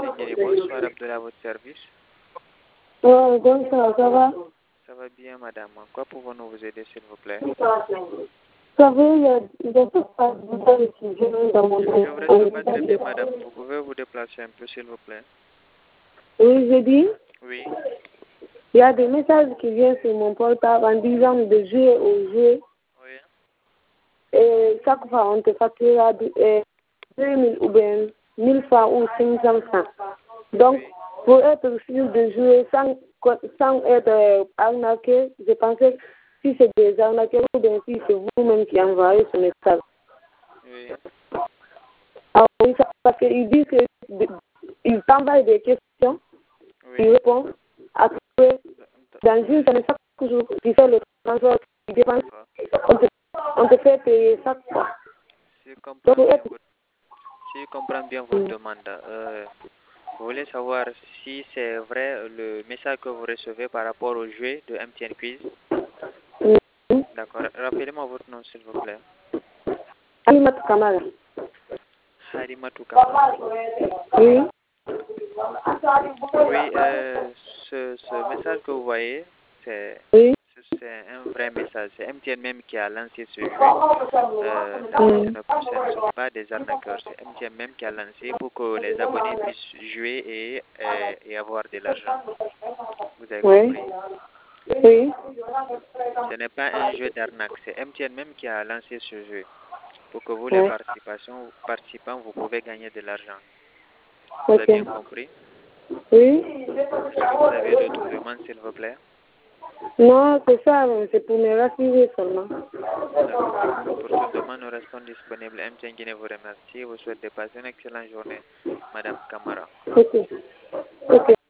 MTN Guinée, bonsoir Abdoulaye à votre service. Bonsoir, ça va? Ça va bien, madame. Quoi pouvons-nous vous aider, s'il vous plaît? Vous savez, il y a pas de sujet dans mon Je ne vous reçois pas très bien, madame. Vous pouvez vous déplacer un peu, s'il vous plaît? Oui, je dis, Oui. il y a des messages qui viennent sur mon portable en disant de jouer au jeu. Oui. Et chaque fois, on te facturera 2000 ou bien 1000 francs ou 500 francs. Donc, pour être sûr de jouer sans être arnaqué, je pensais que si c'est des arnaqués ou bien si c'est vous-même qui envoyez ce message. Oui. Ah oui, parce qu'ils disent qu'ils t'envoient des questions, Oui. ils répondent. Après, dans une semaine, chaque jour, tu fais le transport, tu dépenses, on te fait payer chaque fois. Si je comprends bien votre demande, vous voulez savoir si c'est vrai le message que vous recevez par rapport au jeu de MTN Quiz? D'accord. Rappelez-moi votre nom, s'il vous plaît. Alimat Kamara. Harimatou Kamara. Oui. Oui, ce message que vous voyez, c'est un vrai message. C'est MTN même qui a lancé ce jeu. Ce ne sont pas des arnaqueurs. C'est MTN même qui a lancé pour que les abonnés puissent jouer et avoir de l'argent. Vous avez compris? Oui. Ce n'est pas un jeu d'arnaque. C'est MTN même qui a lancé ce jeu. Pour que vous, les participants, vous pouvez gagner de l'argent. Vous avez bien compris? Oui. Est-ce que vous avez d'autres demandes, s'il vous plaît? Non, c'est ça, c'est pour me rassurer seulement. D'accord. Pour toute demande, nous restons disponibles. MTN Guinée vous remercie et vous souhaite de passer une excellente journée, Madame Kamara. Ok. Ok.